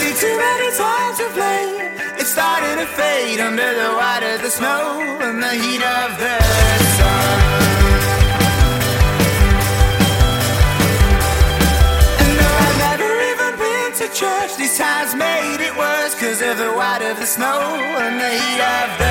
Too many times of late, it started to fade under the white of the snow and the heat of the sun. And no, I've never even been to church. These times made it worse 'cause of the white of the snow and the heat of the